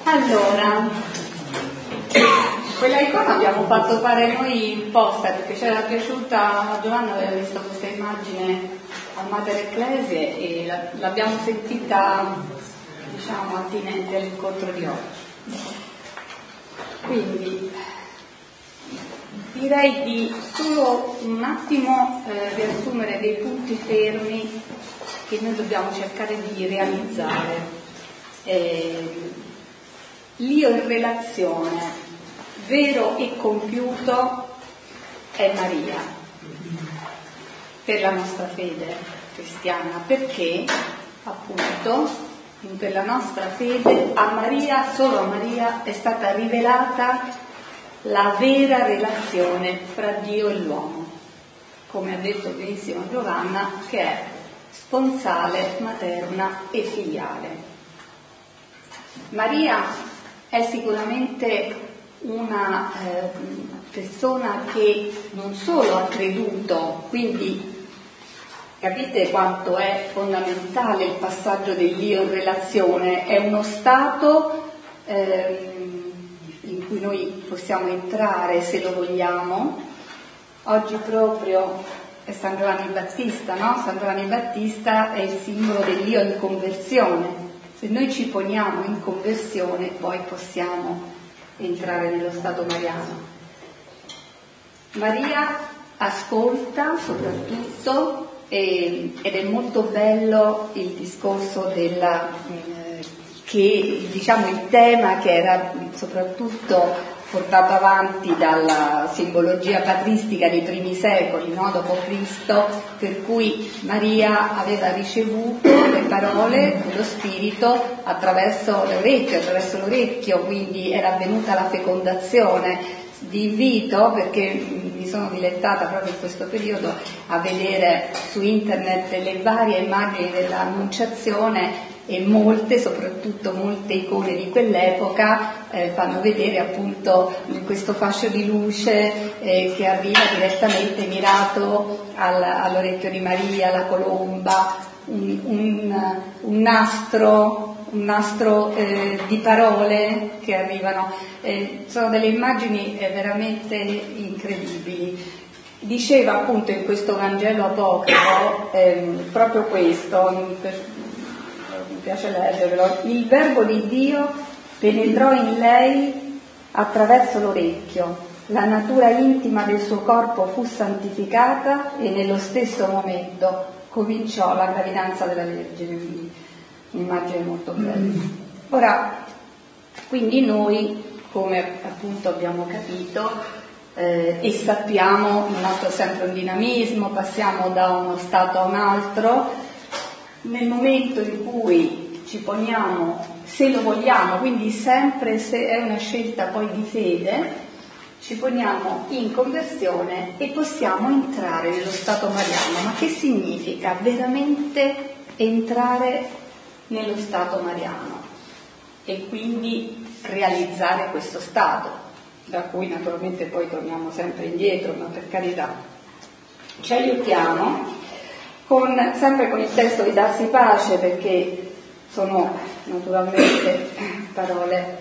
Allora, quella icona abbiamo fatto fare noi in posta perché c'era piaciuta a Giovanna, aveva visto questa immagine al Mater Ecclesiae e l'abbiamo sentita, diciamo, attinente all'incontro di oggi. Quindi direi di solo un attimo riassumere dei punti fermi che noi dobbiamo cercare di realizzare. L'io in relazione vero e compiuto è Maria per la nostra fede cristiana, perché appunto per la nostra fede a Maria, solo a Maria è stata rivelata la vera relazione fra Dio e l'uomo, come ha detto benissimo Giovanna, che è sponsale, materna e filiale. Maria è sicuramente una persona che non solo ha creduto, quindi capite quanto è fondamentale il passaggio dell'io in relazione, è uno stato in cui noi possiamo entrare se lo vogliamo. Oggi proprio è San Giovanni Battista, no? San Giovanni Battista è il simbolo dell'io in conversione. Se noi ci poniamo in conversione poi possiamo entrare nello stato mariano. Maria ascolta soprattutto ed è molto bello il discorso che diciamo il tema che era soprattutto portato avanti dalla simbologia patristica dei primi secoli, no? Dopo Cristo, per cui Maria aveva ricevuto le parole dello Spirito attraverso l'orecchio, quindi era avvenuta la fecondazione. Vi invito, perché mi sono dilettata proprio in questo periodo, a vedere su internet le varie immagini dell'Annunciazione e soprattutto molte icone di quell'epoca fanno vedere appunto questo fascio di luce che arriva direttamente mirato all'orecchio di Maria, la colomba, un nastro di parole che arrivano. Sono delle immagini veramente incredibili. Diceva appunto in questo Vangelo apocrifo proprio questo, mi piace leggervelo: il verbo di Dio penetrò in lei attraverso l'orecchio, la natura intima del suo corpo fu santificata e nello stesso momento cominciò la gravidanza della Vergine. Quindi un'immagine molto bella. Ora, quindi noi, come appunto abbiamo capito e sappiamo, il nostro è sempre un dinamismo, passiamo da uno stato a un altro. Nel momento in cui ci poniamo, se lo vogliamo, quindi sempre se è una scelta poi di fede, ci poniamo in conversione e possiamo entrare nello stato mariano. Ma che significa veramente entrare nello stato mariano? E quindi realizzare questo stato, da cui naturalmente poi torniamo sempre indietro, ma per carità. Ci aiutiamo sempre con il testo di Darsi Pace, perché sono naturalmente parole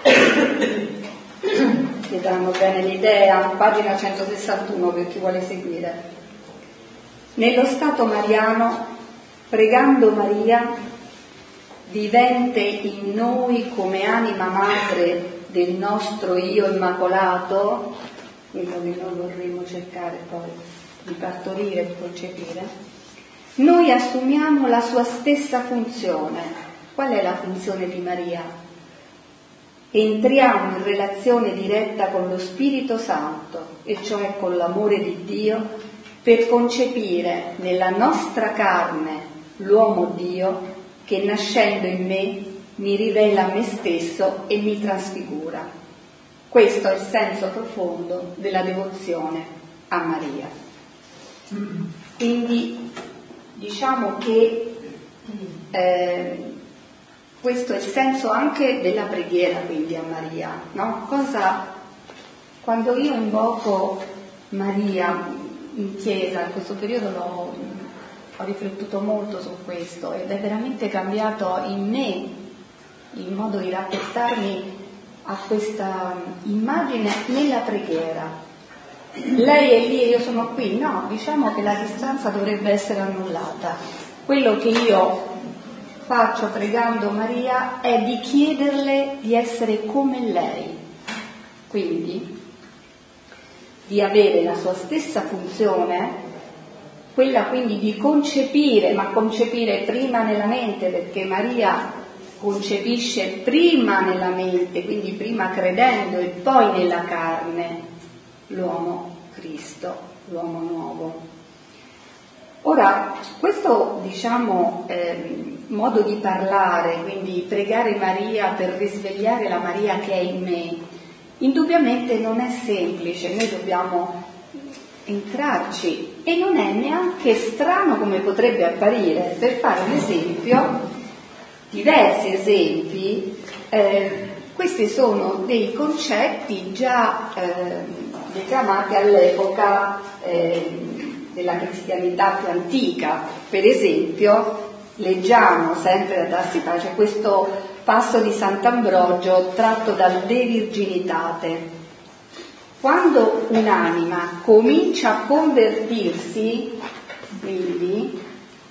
che danno bene l'idea. Pagina 161 per chi vuole seguire. Nello stato mariano, pregando Maria, vivente in noi come anima madre del nostro io immacolato, quello che noi vorremmo cercare poi di partorire, di concepire, noi assumiamo la sua stessa funzione. Qual è la funzione di Maria? Entriamo in relazione diretta con lo Spirito Santo, e cioè con l'amore di Dio, per concepire nella nostra carne l'uomo Dio che nascendo in me mi rivela me stesso e mi trasfigura. Questo è il senso profondo della devozione a Maria. Quindi diciamo che questo è il senso anche della preghiera, quindi a Maria, no? Quando io invoco Maria in chiesa, in questo periodo ho riflettuto molto su questo ed è veramente cambiato in me il modo di rapportarmi a questa immagine nella preghiera. Lei è lì e io sono qui, no, diciamo che la distanza dovrebbe essere annullata. Quello che io faccio pregando Maria è di chiederle di essere come lei, quindi di avere la sua stessa funzione, quella quindi di concepire, ma concepire prima nella mente, perché Maria concepisce prima nella mente, quindi prima credendo e poi nella carne, l'uomo Cristo, l'uomo nuovo. Ora, questo modo di parlare, quindi pregare Maria per risvegliare la Maria che è in me, indubbiamente non è semplice, noi dobbiamo entrarci e non è neanche strano come potrebbe apparire. Per fare un esempio, diversi esempi, questi sono dei concetti già declamati all'epoca della cristianità più antica. Per esempio, leggiamo sempre da Tassi Pace questo passo di Sant'Ambrogio tratto dal De Virginitate. Quando un'anima comincia a convertirsi, quindi,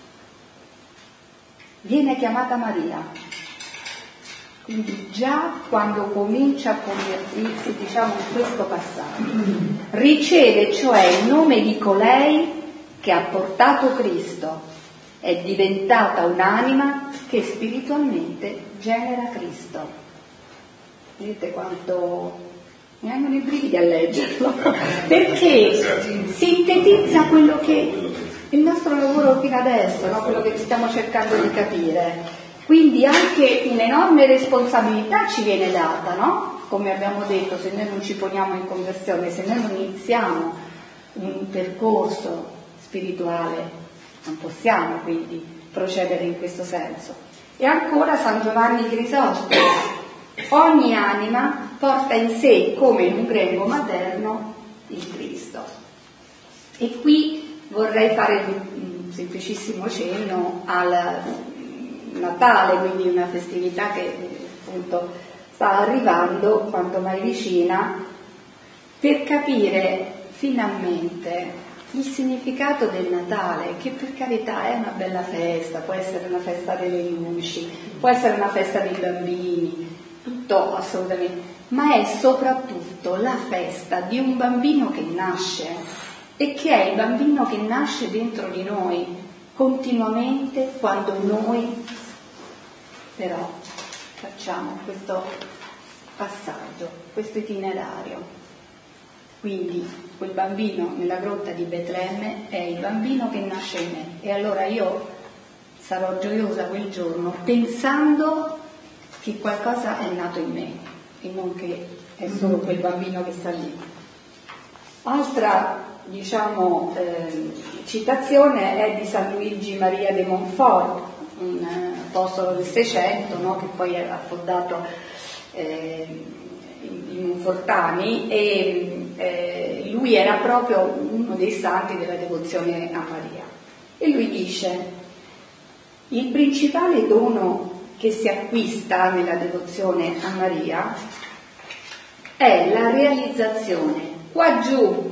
viene chiamata Maria. Quindi già quando comincia a convertirsi, diciamo in questo passaggio, riceve cioè il nome di colei che ha portato Cristo, è diventata un'anima che spiritualmente genera Cristo. Vedete quanto mi vengono i brividi a leggerlo, perché sintetizza quello che il nostro lavoro fino adesso, no? Quello che stiamo cercando di capire. Quindi anche un'enorme responsabilità ci viene data, no? Come abbiamo detto, se noi non ci poniamo in conversione, se noi non iniziamo un percorso spirituale, non possiamo quindi procedere in questo senso. E ancora San Giovanni Crisostomo: ogni anima porta in sé, come in un grembo materno, il Cristo. E qui vorrei fare un semplicissimo cenno al Natale, quindi una festività che appunto sta arrivando quanto mai vicina, per capire finalmente il significato del Natale, che per carità è una bella festa, può essere una festa delle luci, può essere una festa dei bambini, tutto assolutamente, ma è soprattutto la festa di un bambino che nasce, e che è il bambino che nasce dentro di noi continuamente quando noi però facciamo questo passaggio, questo itinerario. Quindi quel bambino nella grotta di Betlemme è il bambino che nasce in me, e allora io sarò gioiosa quel giorno pensando che qualcosa è nato in me e non che è solo quel bambino che sta lì. Altra citazione è di San Luigi Maria de Montfort, un apostolo del Seicento, no? Che poi ha fondato i Monfortani, e lui era proprio uno dei santi della devozione a Maria, e lui dice: il principale dono che si acquista nella devozione a Maria è la realizzazione qua giù,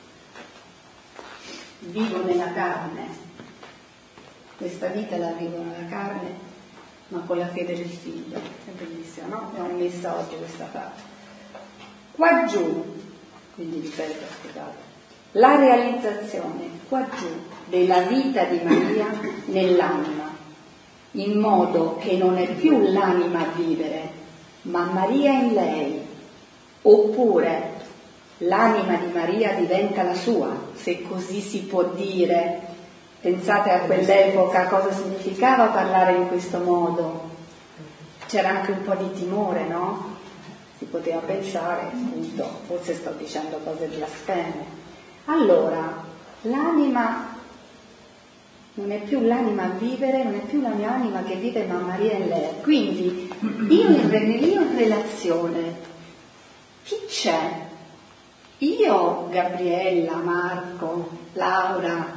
vivo nella carne, questa vita la vivo nella carne, ma con la fede del figlio. È bellissimo, no? Abbiamo messa oggi questa frase. Qua giù, quindi ripeto, scusate, la realizzazione qua giù della vita di Maria nell'anima, in modo che non è più l'anima a vivere, ma Maria in lei, oppure l'anima di Maria diventa la sua, se così si può dire. Pensate a quell'epoca cosa significava parlare in questo modo. C'era anche un po' di timore, no? Si poteva pensare, appunto, forse sto dicendo cose blasfeme. Allora, l'anima non è più l'anima a vivere, non è più la mia anima che vive, ma Maria in lei. Quindi io in relazione, chi c'è? Io, Gabriella, Marco, Laura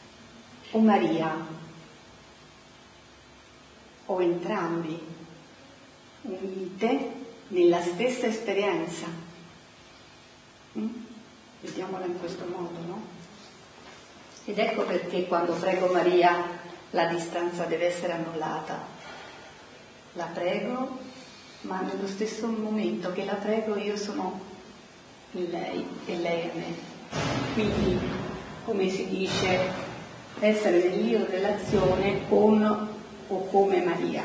o Maria? O entrambi? unite nella stessa esperienza. Vediamola in questo modo, no? Ed ecco perché quando prego Maria la distanza deve essere annullata. La prego, ma nello stesso momento che la prego io sono in lei e lei a me. Quindi, come si dice, essere nell'io in relazione con o come Maria.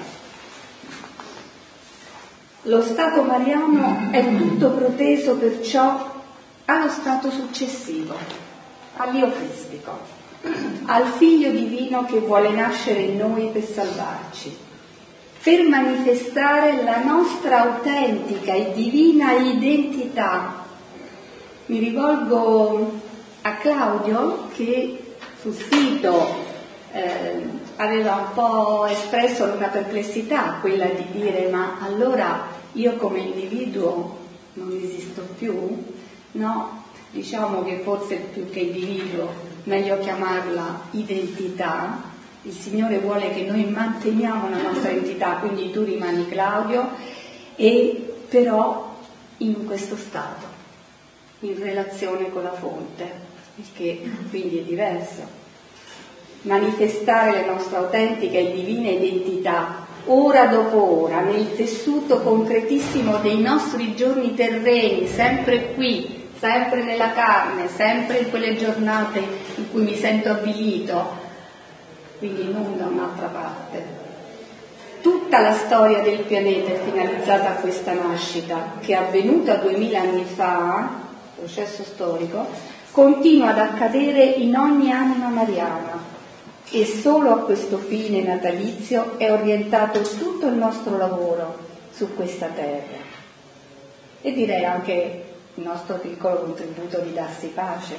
Lo stato mariano è tutto proteso perciò allo stato successivo, all'io cristico, al figlio divino che vuole nascere in noi per salvarci, per manifestare la nostra autentica e divina identità. Mi rivolgo a Claudio che sul sito aveva un po' espresso una perplessità, quella di dire: ma allora io come individuo non esisto più? No, diciamo che forse più che individuo meglio chiamarla identità. Il Signore vuole che noi manteniamo la nostra identità, quindi tu rimani Claudio, e però in questo stato, in relazione con la fonte, il che quindi è diverso. Manifestare la nostra autentica e divina identità ora dopo ora nel tessuto concretissimo dei nostri giorni terreni, sempre qui, sempre nella carne, sempre in quelle giornate in cui mi sento avvilito, quindi non da un'altra parte. Tutta la storia del pianeta è finalizzata a questa nascita che è avvenuta 2000 anni fa, processo storico, continua ad accadere in ogni anima mariana. E solo a questo fine natalizio è orientato tutto il nostro lavoro su questa terra. E direi anche il nostro piccolo contributo di darsi pace.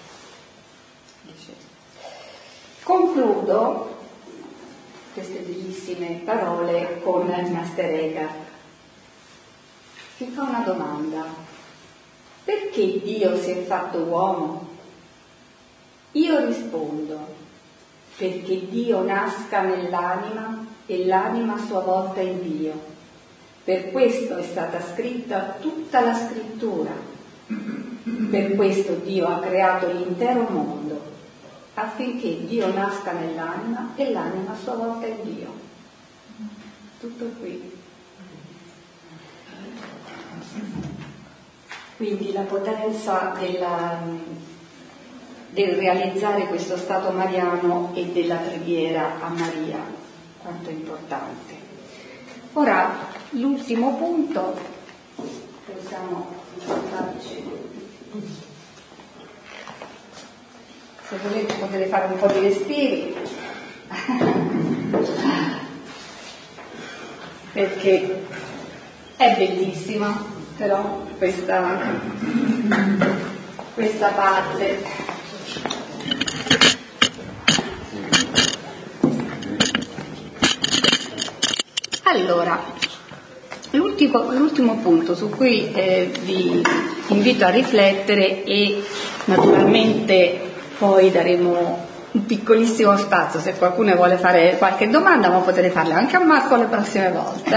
Concludo queste bellissime parole con Master Eckhart, che fa una domanda: perché Dio si è fatto uomo? Io rispondo: perché Dio nasca nell'anima e l'anima a sua volta in Dio. Per questo è stata scritta tutta la scrittura. Per questo Dio ha creato l'intero mondo, affinché Dio nasca nell'anima e l'anima a sua volta in Dio. Tutto qui. Quindi la potenza del realizzare questo stato mariano e della preghiera a Maria, quanto importante. Ora, l'ultimo punto, possiamo farci. Se volete potete fare un po' di respiri, perché è bellissima, però questa parte. Allora, l'ultimo punto su cui vi invito a riflettere, e naturalmente poi daremo un piccolissimo spazio se qualcuno vuole fare qualche domanda, ma potete farla anche a Marco le prossime volte,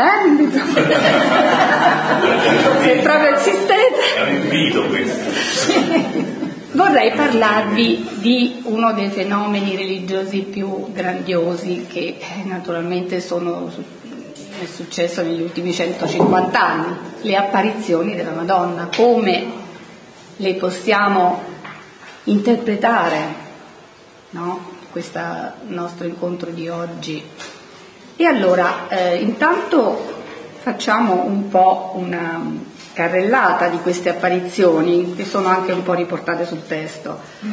se proprio insistete. È un invito questo. Vorrei parlarvi di uno dei fenomeni religiosi più grandiosi che naturalmente è successo negli ultimi 150 anni, le apparizioni della Madonna. Come le possiamo interpretare, no? Questo nostro incontro di oggi. E allora, intanto facciamo un po' una carrellata di queste apparizioni, che sono anche un po' riportate sul testo.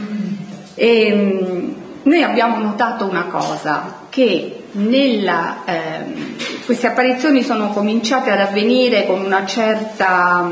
E noi abbiamo notato una cosa, che queste apparizioni sono cominciate ad avvenire con una certa,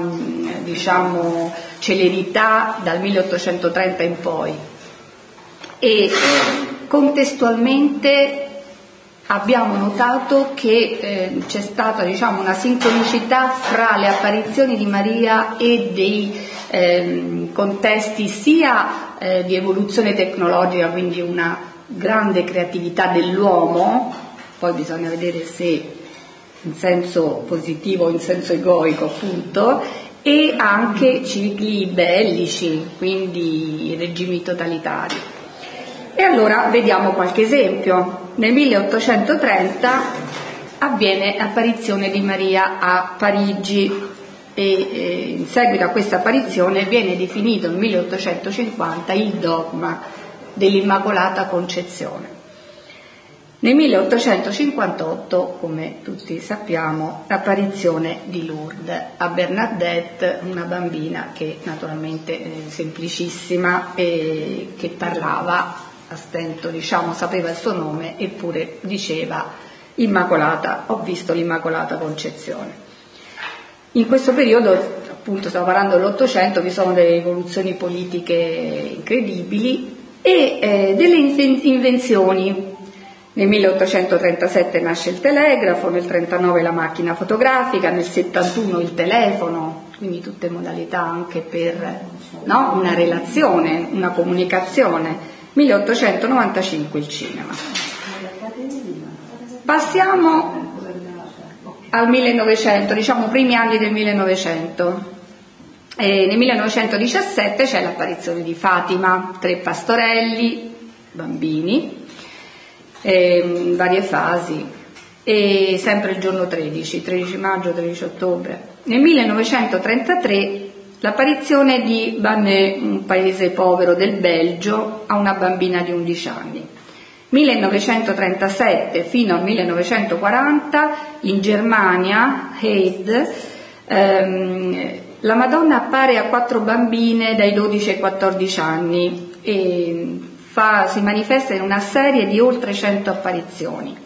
celerità dal 1830 in poi, e contestualmente abbiamo notato che c'è stata una sincronicità fra le apparizioni di Maria e dei contesti sia di evoluzione tecnologica, quindi una grande creatività dell'uomo. Poi bisogna vedere se in senso positivo, in senso egoico appunto, e anche cicli bellici, quindi regimi totalitari. E allora vediamo qualche esempio. Nel 1830 avviene l'apparizione di Maria a Parigi e in seguito a questa apparizione viene definito nel 1850 il dogma dell'Immacolata Concezione. Nel 1858, come tutti sappiamo, l'apparizione di Lourdes a Bernadette, una bambina che naturalmente semplicissima e che parlava a stento, sapeva il suo nome, eppure diceva Immacolata, ho visto l'Immacolata Concezione. In questo periodo, appunto stiamo parlando dell'Ottocento, vi sono delle rivoluzioni politiche incredibili e delle invenzioni. Nel 1837 nasce il telegrafo, nel 1939 la macchina fotografica, nel 1971 il telefono, quindi tutte modalità anche per una relazione, una comunicazione. 1895 il cinema. Passiamo al 1900, primi anni del 1900. Nel 1917 c'è l'apparizione di Fatima, 3 pastorelli, bambini, in varie fasi, e sempre il giorno 13 maggio, 13 ottobre. Nel 1933 l'apparizione di Banneux, un paese povero del Belgio, a una bambina di 11 anni. 1937 fino al 1940 in Germania, Heide, la Madonna appare a 4 bambine dai 12 ai 14 anni e si manifesta in una serie di oltre 100 apparizioni.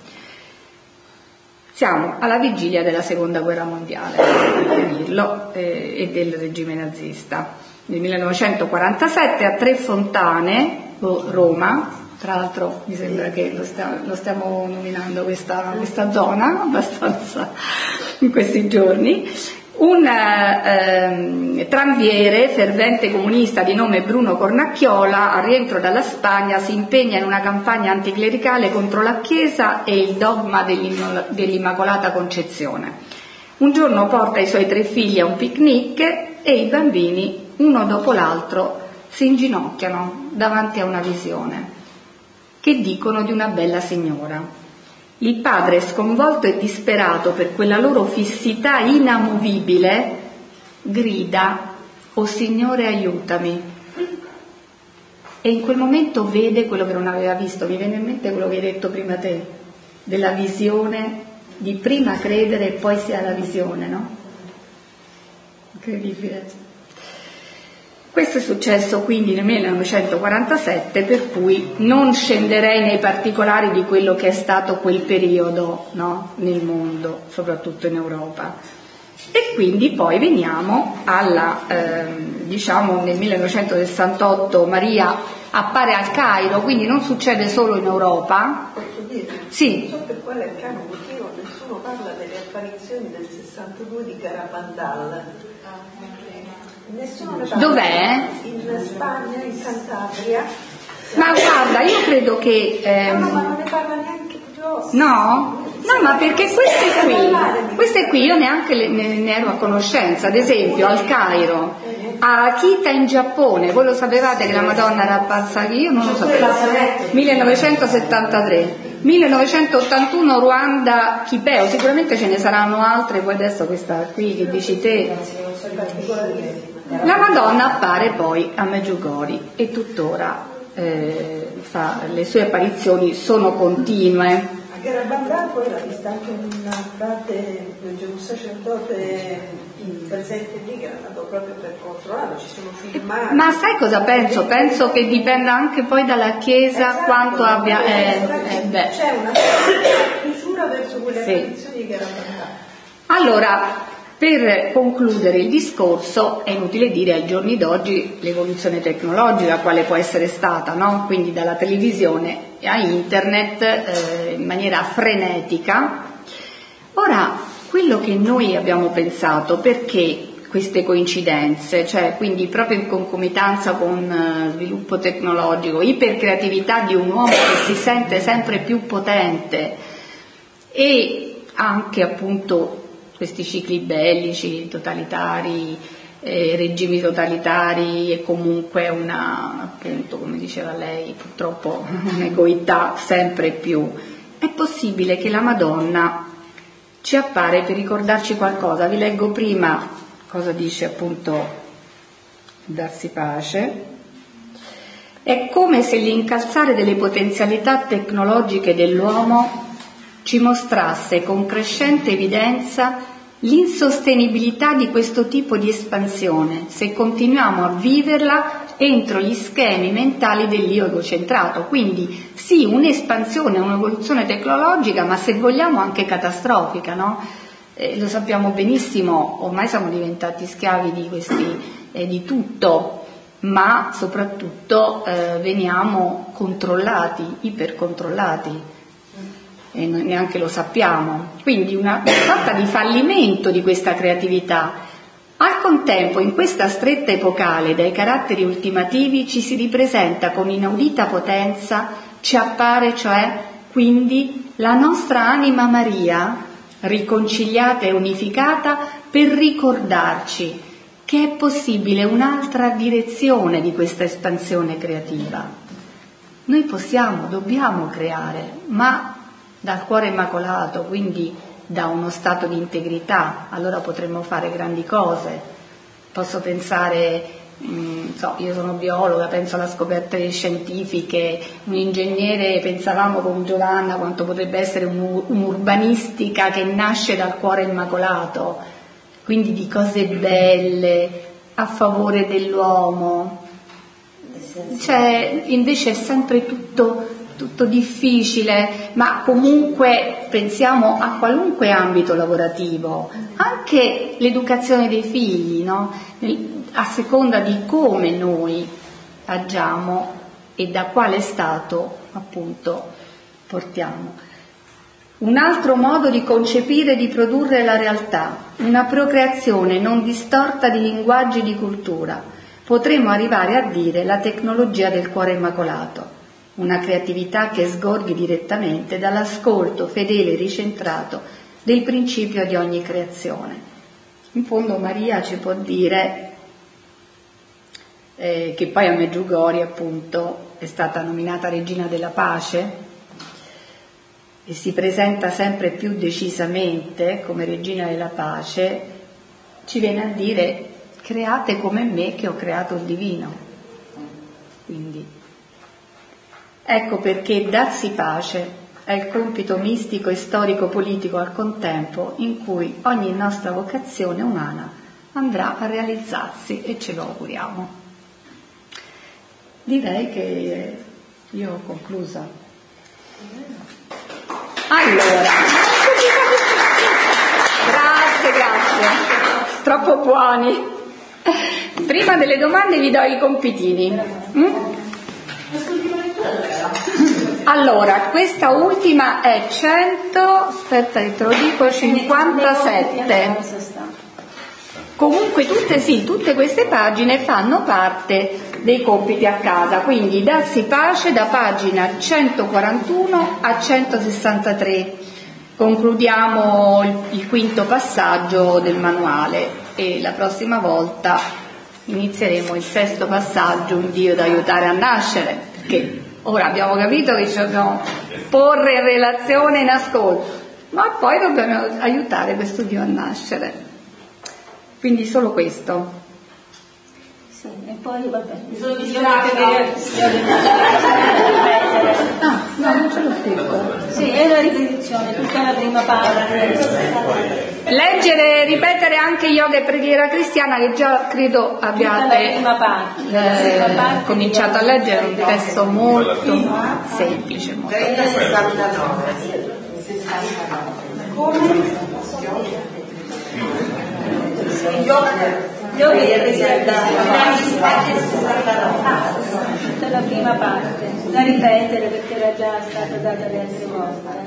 Siamo alla vigilia della Seconda Guerra Mondiale, per dirlo, e del regime nazista. Nel 1947 a Tre Fontane, Roma, tra l'altro mi sembra che lo stiamo nominando questa zona abbastanza in questi giorni, un tranviere fervente comunista di nome Bruno Cornacchiola, al rientro dalla Spagna, si impegna in una campagna anticlericale contro la Chiesa e il dogma dell'Immacolata Concezione. Un giorno porta i suoi 3 figli a un picnic e i bambini, uno dopo l'altro, si inginocchiano davanti a una visione che dicono di una bella signora. Il padre, sconvolto e disperato per quella loro fissità inamovibile, grida: «O Signore, aiutami!» E in quel momento vede quello che non aveva visto. Mi viene in mente quello che hai detto prima te, della visione, di prima credere e poi si ha la visione, no? Incredibile. Questo è successo quindi nel 1947, per cui non scenderei nei particolari di quello che è stato quel periodo, no? Nel mondo, soprattutto in Europa. E quindi poi veniamo alla, nel 1968 Maria appare al Cairo, quindi non succede solo in Europa. Posso dire? Sì. Non so per quale motivo nessuno parla delle apparizioni del 62 di Garabandal. Nessuno ne parla. Dov'è? In Spagna, in Cantabria. Ma guarda, io credo che... No, ma non ne parla neanche più. No? No, ma perché queste qui io neanche ne ero a conoscenza. Ad esempio al Cairo, a Akita in Giappone, voi lo sapevate che la Madonna era apparsa lì? Io non lo sapevo. 1973. 1981 Ruanda, Kipeo, sicuramente ce ne saranno altre, poi adesso questa qui che dici te. La Madonna appare poi a Medjugorje e tuttora le sue apparizioni sono continue. A Garabandal poi l'ha vista anche un frate, un sacerdote presente lì che era andato proprio per controllarlo, ci sono filmati. Ma sai cosa penso? Penso che dipenda anche poi dalla Chiesa, esatto, quanto abbia... C'è una chiusura verso quelle apparizioni di Garabandal. Allora, per concludere il discorso, è inutile dire ai giorni d'oggi l'evoluzione tecnologica quale può essere stata, no? Quindi dalla televisione a internet in maniera frenetica. Ora, quello che noi abbiamo pensato, perché queste coincidenze, cioè quindi proprio in concomitanza con sviluppo tecnologico, ipercreatività di un uomo che si sente sempre più potente e anche appunto questi cicli bellici, totalitari, regimi totalitari e comunque appunto, come diceva lei, purtroppo un'egoità sempre più. È possibile che la Madonna ci appare per ricordarci qualcosa. Vi leggo prima cosa dice appunto Darsi Pace. È come se l'incalzare delle potenzialità tecnologiche dell'uomo ci mostrasse con crescente evidenza l'insostenibilità di questo tipo di espansione se continuiamo a viverla entro gli schemi mentali dell'io egocentrato. Quindi sì, un'espansione, un'evoluzione tecnologica, ma se vogliamo anche catastrofica, no? Lo sappiamo benissimo, ormai siamo diventati schiavi di di tutto, ma soprattutto veniamo controllati, ipercontrollati, e noi neanche lo sappiamo. Quindi una sorta di fallimento di questa creatività. Al contempo, in questa stretta epocale dai caratteri ultimativi ci si ripresenta con inaudita potenza, ci appare cioè quindi la nostra anima Maria, riconciliata e unificata, per ricordarci che è possibile un'altra direzione di questa espansione creativa. Noi dobbiamo creare, ma dal cuore immacolato, quindi da uno stato di integrità, allora potremmo fare grandi cose. Posso pensare, io sono biologa, penso alle scoperte scientifiche, un ingegnere, pensavamo con Giovanna quanto potrebbe essere un'urbanistica che nasce dal cuore immacolato, quindi di cose belle, a favore dell'uomo. Cioè, invece è sempre tutto difficile, ma comunque pensiamo a qualunque ambito lavorativo, anche l'educazione dei figli, no? A seconda di come noi agiamo e da quale stato appunto portiamo. Un altro modo di concepire e di produrre la realtà, una procreazione non distorta di linguaggi di cultura, potremmo arrivare a dire la tecnologia del cuore immacolato. Una creatività che sgorghi direttamente dall'ascolto fedele e ricentrato del principio di ogni creazione. In fondo Maria ci può dire che poi a Medjugorje appunto è stata nominata Regina della Pace e si presenta sempre più decisamente come Regina della Pace, ci viene a dire: create come me che ho creato il divino. Quindi ecco perché darsi pace è il compito mistico e storico-politico al contempo in cui ogni nostra vocazione umana andrà a realizzarsi, e ce lo auguriamo. Direi che io ho concluso. Allora, grazie, troppo buoni. Prima delle domande vi do i compitini. Allora, questa ultima è 57. Comunque tutte queste pagine fanno parte dei compiti a casa, quindi darsi pace da pagina 141 a 163. Concludiamo il quinto passaggio del manuale e la prossima volta inizieremo il sesto passaggio, un Dio da aiutare a nascere, perché ora abbiamo capito che ci dobbiamo porre in relazione, in ascolto, ma poi dobbiamo aiutare questo Dio a nascere. Quindi solo questo. Sì, e poi vabbè. No, non ce l'ho scritto. Sì, è la ripetizione, tutta la prima parte. Leggere, ripetere anche yoga e preghiera cristiana, che già credo abbiate cominciato a leggere, un testo molto semplice. Molto tutta la prima parte, da ripetere perché era già stata data le altre volte.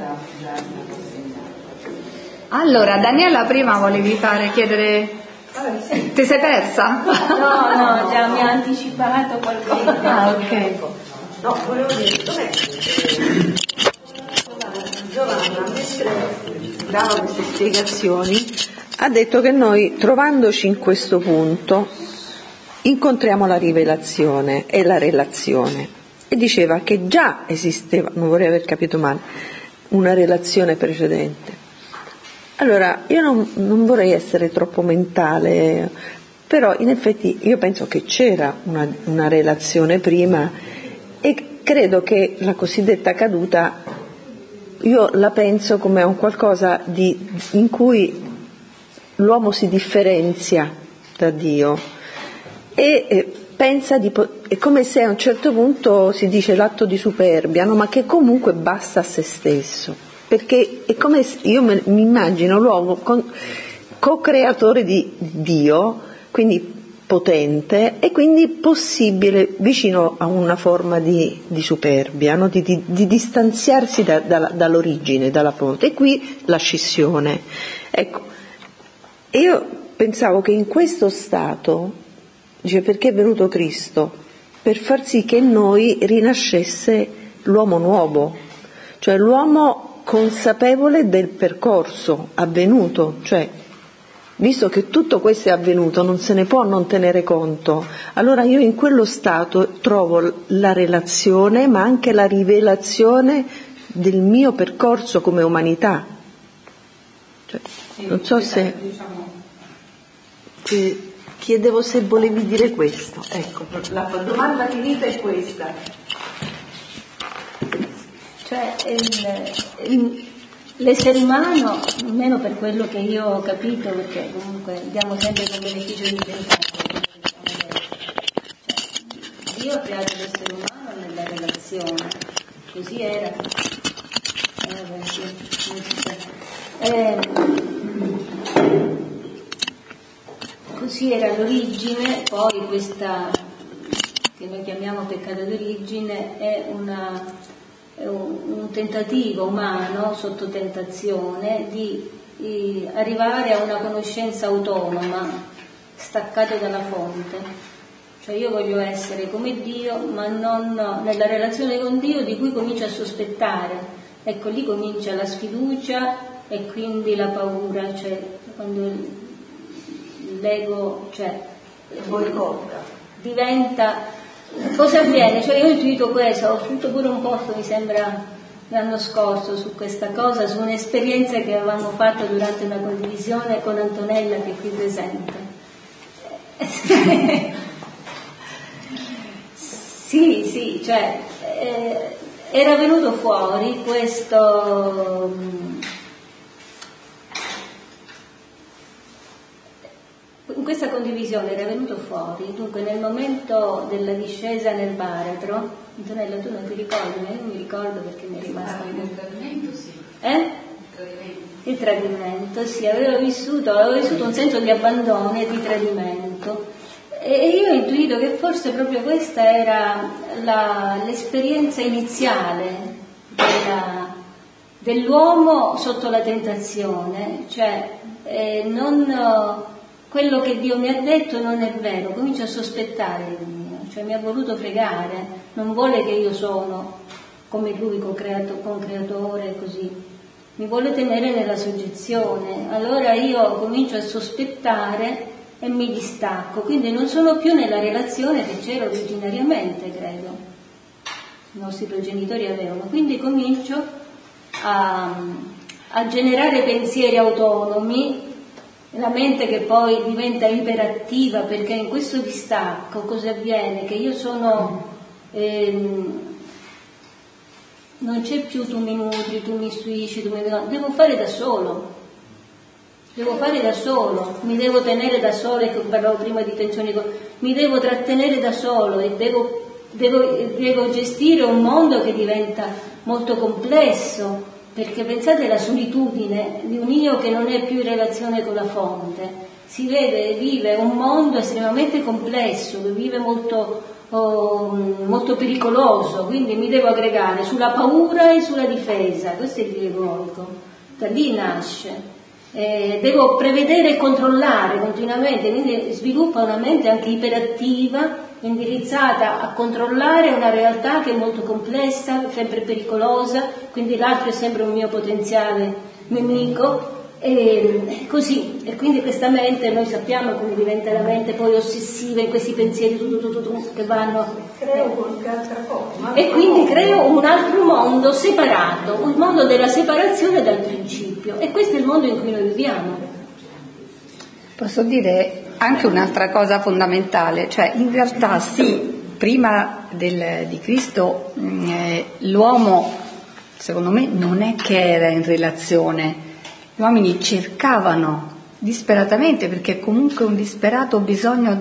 Allora, Daniela, prima volevi chiedere. Ti sei persa? No, già mi ha anticipato qualcosa. Ah, ok. No, volevo dire, Giovanna, mentre dava queste spiegazioni, ha detto che noi, trovandoci in questo punto, incontriamo la rivelazione e la relazione, e diceva che già esisteva, non vorrei aver capito male, una relazione precedente. Allora, io non vorrei essere troppo mentale, però in effetti io penso che c'era una relazione prima, e credo che la cosiddetta caduta, io la penso come un qualcosa in cui l'uomo si differenzia da Dio e pensa è come se a un certo punto si dice l'atto di superbia, no? Ma che comunque basta a se stesso, perché è come se io mi immagino l'uomo co-creatore di Dio, quindi potente e quindi possibile, vicino a una forma di superbia, no? di distanziarsi dall'origine, dalla fonte, e qui la scissione. Ecco, io pensavo che in questo stato, dice, perché è venuto Cristo? Per far sì che in noi rinascesse l'uomo nuovo, cioè l'uomo consapevole del percorso avvenuto, cioè visto che tutto questo è avvenuto non se ne può non tenere conto. Allora io in quello stato trovo la relazione, ma anche la rivelazione del mio percorso come umanità. Cioè, non so se chiedevo se volevi dire questo. Ecco, la domanda finita è questa. Cioè l'essere umano, almeno per quello che io ho capito, perché comunque diamo sempre con beneficio di tentato, Dio ha creato l'essere umano nella relazione, così era. Così era l'origine, poi questa che noi chiamiamo peccato d'origine è un tentativo umano sotto tentazione di arrivare a una conoscenza autonoma, staccato dalla fonte. Cioè io voglio essere come Dio, ma non nella relazione con Dio, di cui comincio a sospettare. Ecco, lì comincia la sfiducia e quindi la paura, cioè quando l'ego, cioè, diventa. Cosa avviene? Cioè io ho intuito questo, ho scritto pure un post, mi sembra l'anno scorso, su questa cosa, su un'esperienza che avevamo fatto durante una condivisione con Antonella, che è qui presente. Sì, cioè era venuto fuori questo. In questa condivisione era venuto fuori, dunque nel momento della discesa nel baratro, Antonella tu non ti ricordi, ma io non mi ricordo perché mi è rimasto il tradimento, sì. Il tradimento, sì, avevo vissuto un senso di abbandono e di tradimento, e io ho intuito che forse proprio questa era l'esperienza iniziale dell'uomo sotto la tentazione, cioè quello che Dio mi ha detto non è vero, comincio a sospettare di Dio, cioè mi ha voluto fregare, non vuole che io sono come lui, concreatore, così, mi vuole tenere nella soggezione, allora io comincio a sospettare e mi distacco, quindi non sono più nella relazione che c'era originariamente, credo, i nostri progenitori avevano, quindi comincio a generare pensieri autonomi, la mente che poi diventa iperattiva, perché in questo distacco cosa avviene? Che io sono, non c'è più tu mi nutri, tu mi istruisci, devo fare da solo, mi devo tenere da solo, ecco, parlavo prima di tensioni, mi devo trattenere da solo e devo gestire un mondo che diventa molto complesso, perché pensate alla solitudine di un io che non è più in relazione con la fonte, si vede e vive un mondo estremamente complesso, che vive molto pericoloso, quindi mi devo aggregare sulla paura e sulla difesa, questo è il egoico, da lì nasce. Devo prevedere e controllare continuamente, quindi sviluppa una mente anche iperattiva, indirizzata a controllare una realtà che è molto complessa, sempre pericolosa, quindi l'altro è sempre un mio potenziale nemico, e così, e quindi questa mente, noi sappiamo come diventa la mente poi ossessiva in questi pensieri che vanno, creo qualche altra cosa, e quindi creo un altro mondo separato, un mondo della separazione dal principio, e questo è il mondo in cui noi viviamo. Posso dire anche un'altra cosa fondamentale, cioè in realtà sì, prima di Cristo l'uomo, secondo me, non è che era in relazione. Gli uomini cercavano disperatamente, perché comunque un disperato bisogno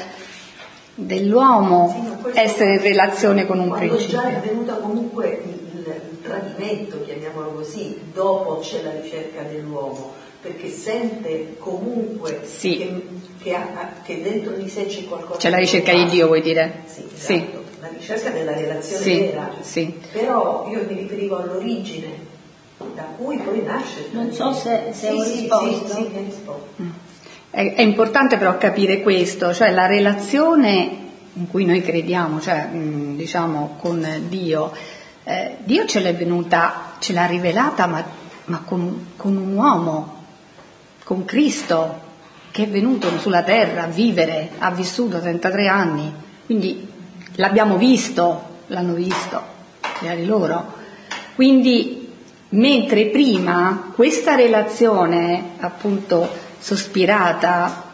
dell'uomo essere in relazione con un principio. Quando già è venuto comunque il tradimento, chiamiamolo così, dopo c'è la ricerca dell'uomo, perché sente comunque che dentro di sé c'è qualcosa. C'è la ricerca di Dio, vuoi dire? Sì, esatto. Sì. La ricerca della relazione vera. Sì. Però io mi riferivo all'origine, da cui poi nasce. Non so se ho risposto. Sì, hai risposto. È importante però capire questo, cioè la relazione in cui noi crediamo, cioè diciamo con Dio, Dio ce l'ha rivelata, ma con un uomo, con Cristo, che è venuto sulla terra a vivere, ha vissuto 33 anni, quindi l'abbiamo visto, l'hanno visto, magari loro. Quindi mentre prima questa relazione appunto sospirata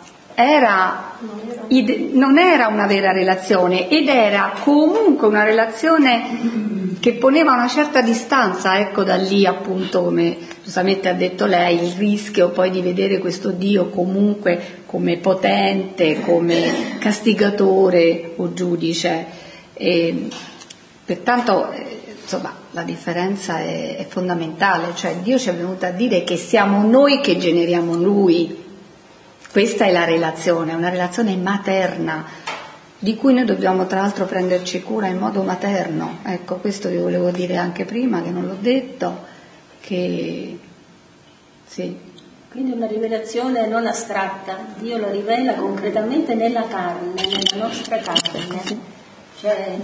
non era una vera relazione, ed era comunque una relazione che poneva una certa distanza, ecco, da lì appunto, come giustamente ha detto lei, il rischio poi di vedere questo Dio comunque come potente, come castigatore o giudice, e pertanto insomma la differenza è fondamentale, cioè Dio ci è venuto a dire che siamo noi che generiamo Lui. Questa è la relazione, una relazione materna, di cui noi dobbiamo tra l'altro prenderci cura in modo materno. Ecco, questo vi volevo dire anche prima, che non l'ho detto, che sì. Quindi una rivelazione non astratta, Dio la rivela concretamente nella carne, nella nostra carne. Cioè,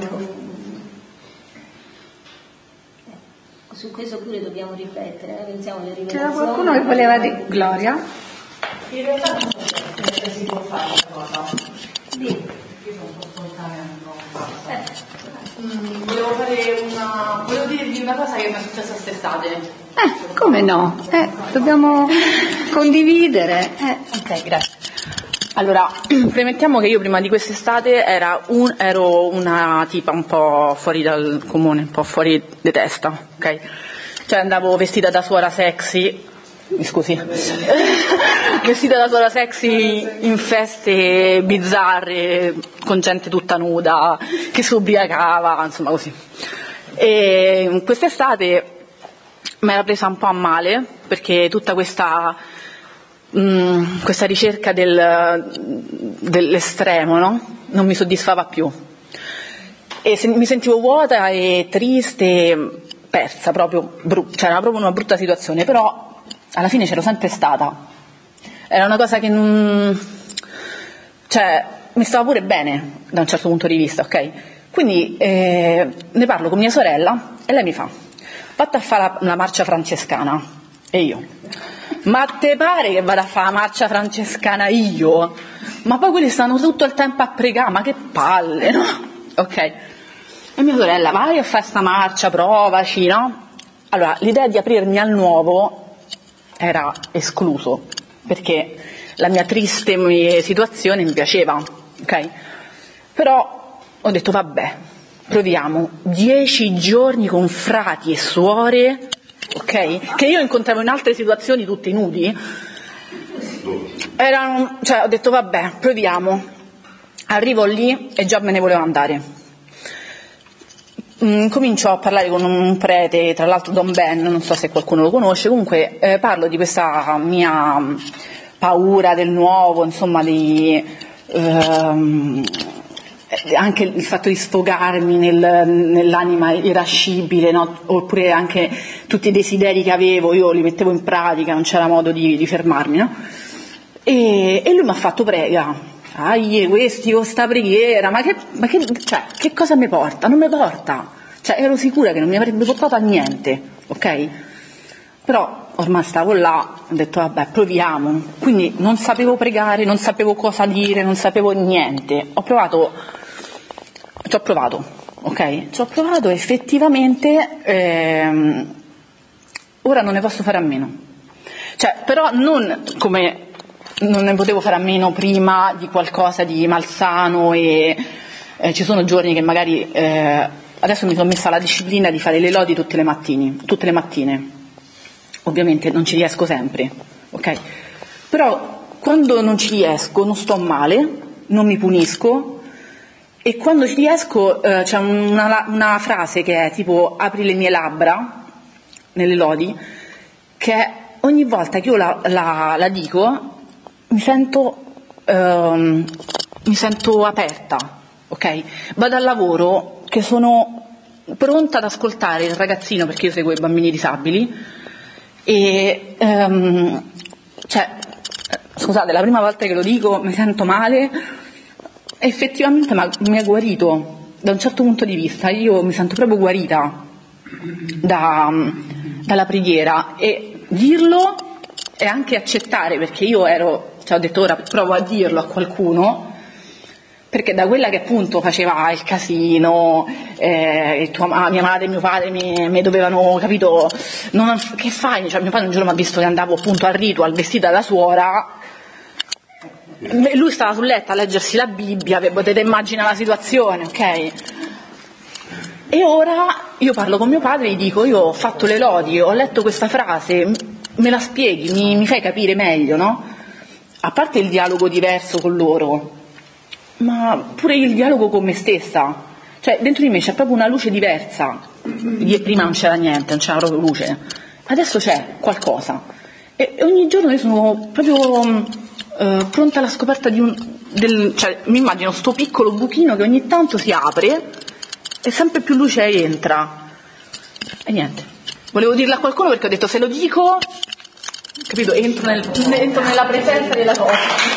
su questo pure dobbiamo riflettere, pensiamo alle rivelazioni. C'era qualcuno che voleva dire? Gloria? In realtà non si può fare una cosa. Sì. Io sono un po' spontanea, volevo dirvi una cosa che mi è successa quest'estate. Come no? Dobbiamo condividere. Ok, grazie. Allora, premettiamo che io prima di quest'estate ero una tipa un po' fuori dal comune, un po' fuori di testa, ok? Cioè andavo vestita da suora sexy, mi scusi, vestita da suora sexy in feste bizzarre, con gente tutta nuda, che si ubriacava, insomma così. E quest'estate mi era presa un po' a male, perché tutta questa ricerca dell'estremo, no? Non mi soddisfava più, e mi sentivo vuota e triste, persa, proprio cioè era proprio una brutta situazione, però alla fine c'ero sempre stata, era una cosa che cioè mi stava pure bene da un certo punto di vista, ok? Quindi ne parlo con mia sorella e lei mi fa: vatti a fare la marcia francescana. E io: ma te pare che vada a fare la marcia francescana io? Ma poi quelli stanno tutto il tempo a pregare, ma che palle, no? Ok. E mia sorella: vai a fare sta marcia, provaci, no? Allora, l'idea di aprirmi al nuovo era escluso, perché la mia triste situazione mi piaceva, ok? Però ho detto vabbè, proviamo 10 giorni con frati e suore, ok? Che io incontravo in altre situazioni tutti nudi. Cioè ho detto vabbè, proviamo. Arrivo lì e già me ne volevo andare. Comincio a parlare con un prete, tra l'altro Don Ben, non so se qualcuno lo conosce, comunque parlo di questa mia paura del nuovo, insomma anche il fatto di sfogarmi nell'anima irascibile, no? Oppure anche tutti i desideri che avevo, io li mettevo in pratica, non c'era modo di fermarmi, no? E lui mi ha fatto: prega. Questi con sta preghiera, ma che cosa mi porta? Non mi porta, cioè ero sicura che non mi avrebbe portato a niente, ok? Però ormai stavo là, ho detto vabbè, proviamo. Quindi non sapevo pregare, non sapevo cosa dire, non sapevo niente. Ci ho provato, ok? Ci ho provato e effettivamente ora non ne posso fare a meno. Cioè, però non come non ne potevo fare a meno prima di qualcosa di malsano e ci sono giorni che magari adesso mi sono messa la disciplina di fare le lodi tutte le mattine. Ovviamente non ci riesco sempre, ok? Però quando non ci riesco non sto male, non mi punisco, e quando ci riesco c'è una frase che è tipo apri le mie labbra nelle lodi, che ogni volta che io la dico mi sento aperta, ok? Vado al lavoro che sono pronta ad ascoltare il ragazzino, perché io seguo i bambini disabili, e scusate, la prima volta che lo dico mi sento male, effettivamente mi ha guarito da un certo punto di vista. Io mi sento proprio guarita dalla preghiera, e dirlo e anche accettare, perché io ho detto ora provo a dirlo a qualcuno, perché da quella che appunto faceva il casino, mia madre e mio padre mi dovevano, capito, che fai? Cioè, mio padre un giorno mi ha visto che andavo appunto al ritual vestita da suora, lui stava sul letto a leggersi la Bibbia, potete immaginare la situazione, ok? E ora io parlo con mio padre e gli dico: io ho fatto le lodi, ho letto questa frase, me la spieghi, mi fai capire meglio, no? A parte il dialogo diverso con loro, ma pure il dialogo con me stessa, cioè dentro di me c'è proprio una luce diversa. Prima non c'era niente, non c'era proprio luce, adesso c'è qualcosa, e ogni giorno io sono proprio pronta alla scoperta cioè mi immagino sto piccolo buchino che ogni tanto si apre e sempre più luce entra, e niente, volevo dirlo a qualcuno perché ho detto se lo dico, capito, entro nella presenza della cosa.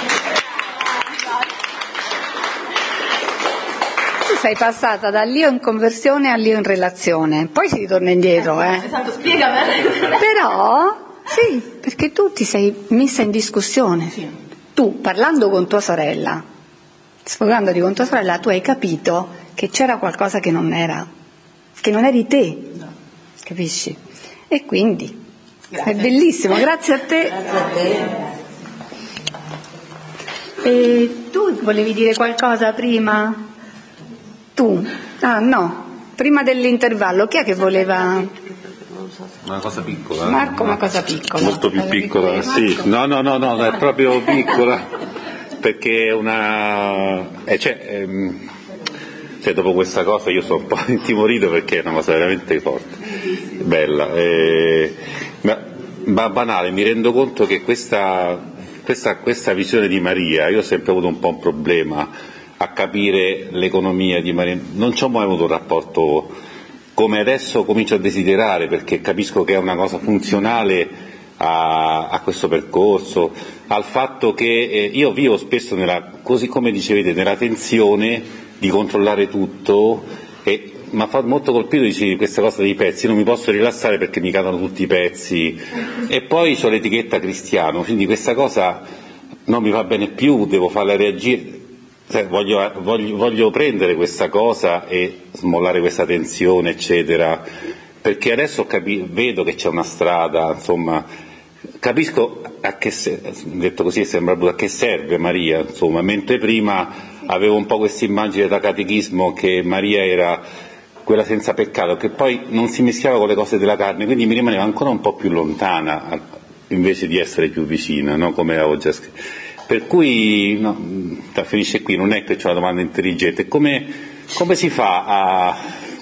Sei passata dall'io in conversione all'io in relazione, poi si ritorna indietro, Esatto, spiegami. Però sì, perché tu ti sei messa in discussione. Sì. Tu, parlando con tua sorella, sfogandoti con tua sorella, tu hai capito che c'era qualcosa che non eri te, no. Capisci? E quindi grazie. È bellissimo, grazie a te. Grazie a te. E tu volevi dire qualcosa prima? Tu? Ah no, prima dell'intervallo, chi è che voleva? Una cosa piccola. Marco, una cosa piccola. Molto più piccola, sì. No, è proprio piccola, perché è una... dopo questa cosa io sono un po' intimorito, perché è una cosa veramente forte, bella. Ma banale, mi rendo conto che questa visione di Maria, io ho sempre avuto un po' un problema a capire l'economia di Maria, non ci ho mai avuto un rapporto come adesso comincio a desiderare, perché capisco che è una cosa funzionale a questo percorso, al fatto che io vivo spesso così come dicevete, nella tensione di controllare tutto, e mi ha fatto molto colpito questa cosa dei pezzi, non mi posso rilassare perché mi cadono tutti i pezzi, e poi ho l'etichetta cristiano, quindi questa cosa non mi va bene più, devo farla reagire. Voglio prendere questa cosa e smollare questa tensione, eccetera, perché adesso vedo che c'è una strada, insomma, capisco detto così sembra brutto, a che serve Maria, insomma, mentre prima avevo un po' questa immagine da catechismo che Maria era quella senza peccato, che poi non si mischiava con le cose della carne, quindi mi rimaneva ancora un po' più lontana invece di essere più vicina, no? Come avevo già scritto. Per cui finisce qui, non è che c'è una domanda intelligente. Come si fa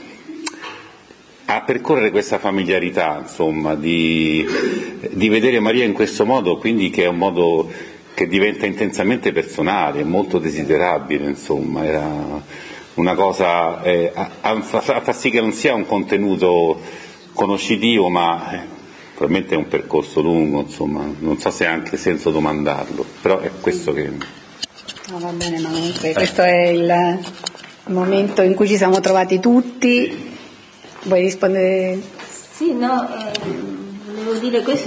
a percorrere questa familiarità, insomma, di vedere Maria in questo modo, quindi che è un modo che diventa intensamente personale, molto desiderabile, insomma, era una cosa fa sì che non sia un contenuto conoscitivo, ma probabilmente è un percorso lungo, insomma, non so se ha anche senso domandarlo, però è questo che... No, va bene, ma comunque questo è il momento in cui ci siamo trovati tutti. Vuoi rispondere? Sì, no, devo dire questo.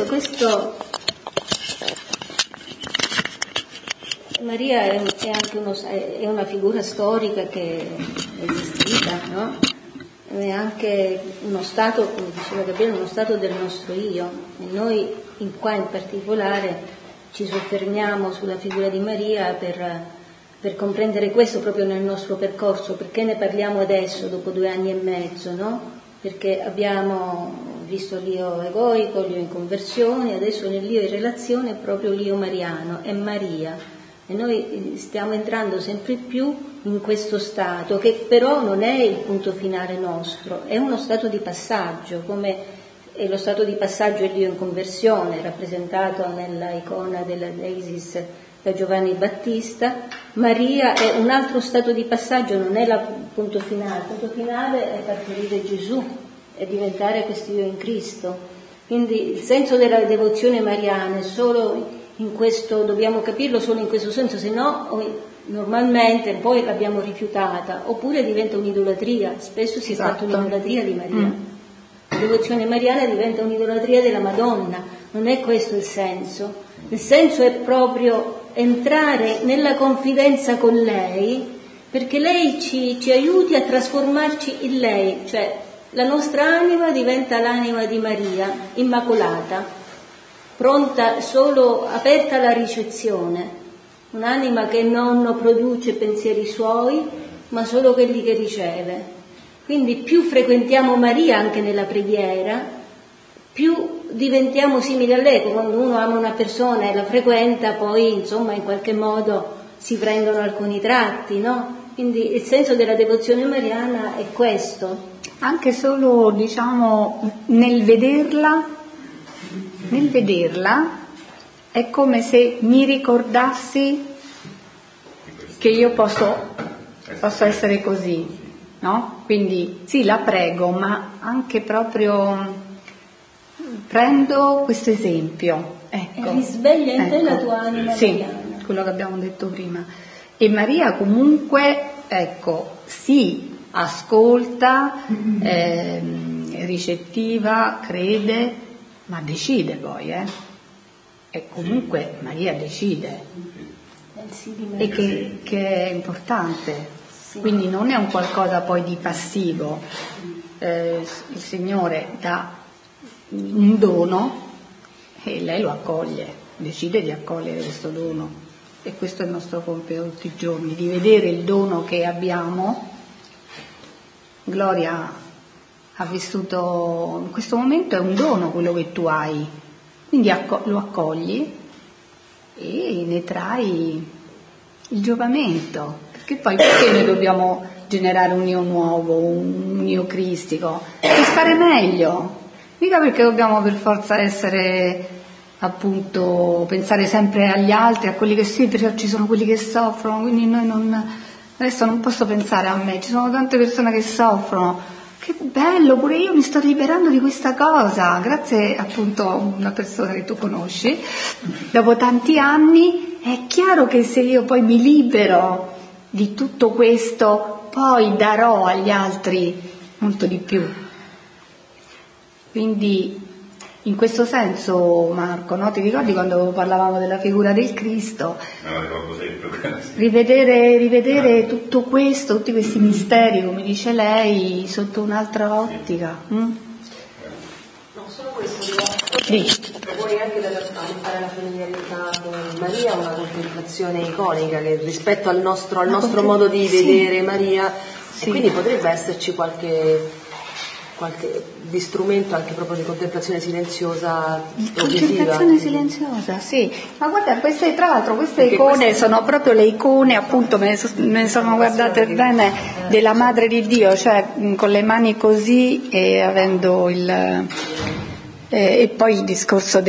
Maria è anche è una figura storica che è esistita, no? È anche uno stato, come diceva Gabriele, uno stato del nostro io, e noi qua in particolare ci soffermiamo sulla figura di Maria per comprendere questo proprio nel nostro percorso. Perché ne parliamo adesso, dopo 2 anni e mezzo, no? Perché abbiamo visto l'io egoico, l'io in conversione, adesso nell'io in relazione è proprio l'io mariano, è Maria. E noi stiamo entrando sempre più in questo stato, che però non è il punto finale nostro, è uno stato di passaggio, come è lo stato di passaggio è l'io in conversione, rappresentato nella icona dell'Isis da Giovanni Battista. Maria è un altro stato di passaggio, non è il punto finale. Il punto finale è partorire Gesù, è diventare questo io in Cristo. Quindi il senso della devozione mariana è solo in questo, dobbiamo capirlo solo in questo senso, se no normalmente poi l'abbiamo rifiutata, oppure diventa un'idolatria. Spesso si è fatta un'idolatria di Maria. La devozione mariana diventa un'idolatria della Madonna, non è questo il senso. Il senso è proprio entrare nella confidenza con lei, perché lei ci aiuti a trasformarci in lei, cioè la nostra anima diventa l'anima di Maria, immacolata, pronta, solo aperta alla ricezione, un'anima che non produce pensieri suoi, ma solo quelli che riceve. Quindi più frequentiamo Maria anche nella preghiera, più diventiamo simili a lei. Quando uno ama una persona e la frequenta, poi insomma in qualche modo si prendono alcuni tratti, no? Quindi il senso della devozione mariana è questo. Anche solo, diciamo, nel vederla è come se mi ricordassi che io posso essere così, no? Quindi sì, la prego, ma anche proprio prendo questo esempio, ecco. E risveglia in te la tua anima mariana. Sì, quello che abbiamo detto prima. E Maria comunque, ecco, sì, ascolta, ricettiva, crede, ma decide poi, E comunque Maria decide, e che è importante. Sì. Quindi non è un qualcosa poi di passivo. Il Signore dà un dono e lei lo accoglie, decide di accogliere questo dono. E questo è il nostro compito tutti i giorni, di vedere il dono che abbiamo. Gloria ha vissuto, in questo momento è un dono quello che tu hai, quindi lo accogli e ne trai il giovamento, perché poi perché noi dobbiamo generare un io nuovo, un io cristico? Per stare meglio, mica perché dobbiamo per forza essere, appunto, pensare sempre agli altri, a quelli che sì, perché ci sono quelli che soffrono, quindi adesso non posso pensare a me, ci sono tante persone che soffrono. Che bello, pure io mi sto liberando di questa cosa, grazie appunto a una persona che tu conosci. Dopo tanti anni è chiaro che se io poi mi libero di tutto questo, poi darò agli altri molto di più. Quindi in questo senso, Marco, no? Ti ricordi quando parlavamo della figura del Cristo? No, ricordo sempre. Rivedere tutto questo, tutti questi misteri, come dice lei, sotto un'altra ottica. Non solo questo, proponi anche da fare la familiarità con Maria, una contemplazione iconica che rispetto al nostro modo di vedere Maria, e quindi potrebbe esserci qualche di strumento anche proprio di contemplazione silenziosa. Contemplazione silenziosa, sì. Ma guarda, queste icone sono proprio le icone, appunto, me ne sono guardate bene, della Madre di Dio, cioè con le mani così e avendo e poi il discorso